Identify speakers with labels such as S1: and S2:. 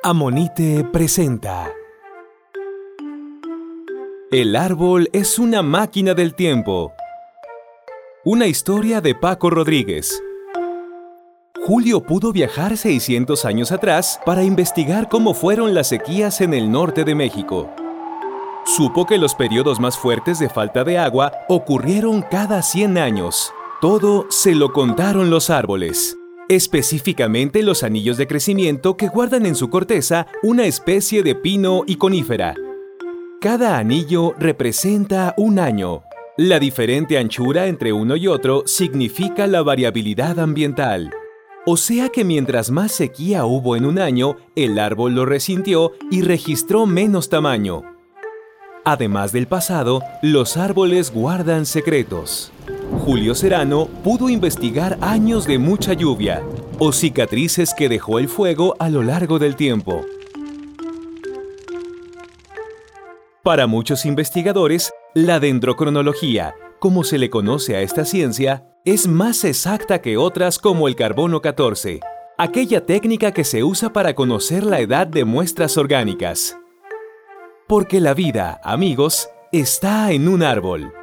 S1: Amonite presenta. El árbol es una máquina del tiempo. Una historia de Paco Rodríguez. Julio pudo viajar 600 años atrás para investigar cómo fueron las sequías en el norte de México. Supo que los periodos más fuertes de falta de agua ocurrieron cada 100 años. Todo se lo contaron los árboles. Específicamente los anillos de crecimiento que guardan en su corteza una especie de pino y conífera. Cada anillo representa un año. La diferente anchura entre uno y otro significa la variabilidad ambiental. O sea que mientras más sequía hubo en un año, el árbol lo resintió y registró menos tamaño. Además del pasado, los árboles guardan secretos. Julio Serrano pudo investigar años de mucha lluvia o cicatrices que dejó el fuego a lo largo del tiempo. Para muchos investigadores, la dendrocronología, como se le conoce a esta ciencia, es más exacta que otras como el carbono 14, aquella técnica que se usa para conocer la edad de muestras orgánicas. Porque la vida, amigos, está en un árbol.